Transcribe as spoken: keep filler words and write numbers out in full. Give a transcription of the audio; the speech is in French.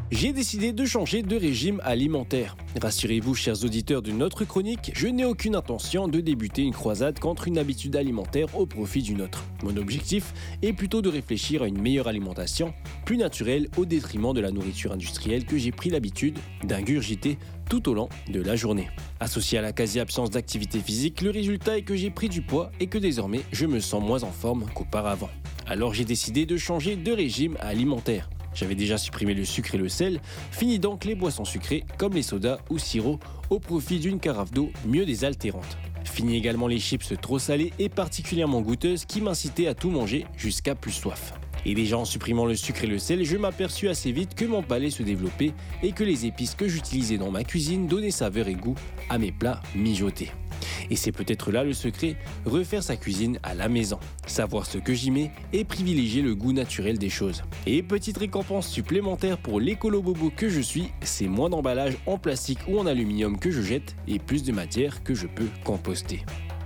J'ai décidé de changer de régime alimentaire. Rassurez-vous, chers auditeurs de notre chronique, je n'ai aucune intention de débuter une croisade contre une habitude alimentaire au profit d'une autre. Mon objectif est plutôt de réfléchir à une meilleure alimentation, plus naturelle au détriment de la nourriture industrielle que j'ai pris l'habitude d'ingurgiter tout au long de la journée. Associé à la quasi-absence d'activité physique, le résultat est que j'ai pris du poids et que désormais je me sens moins en forme qu'auparavant. Alors j'ai décidé de changer de régime alimentaire. J'avais déjà supprimé le sucre et le sel, fini donc les boissons sucrées comme les sodas ou sirops au profit d'une carafe d'eau mieux désaltérante. Fini également les chips trop salées et particulièrement goûteuses qui m'incitaient à tout manger jusqu'à plus soif. Et déjà en supprimant le sucre et le sel, je m'aperçus assez vite que mon palais se développait et que les épices que j'utilisais dans ma cuisine donnaient saveur et goût à mes plats mijotés. Et c'est peut-être là le secret, refaire sa cuisine à la maison, savoir ce que j'y mets et privilégier le goût naturel des choses. Et petite récompense supplémentaire pour l'écolo-bobo que je suis, c'est moins d'emballage en plastique ou en aluminium que je jette et plus de matière que je peux composter.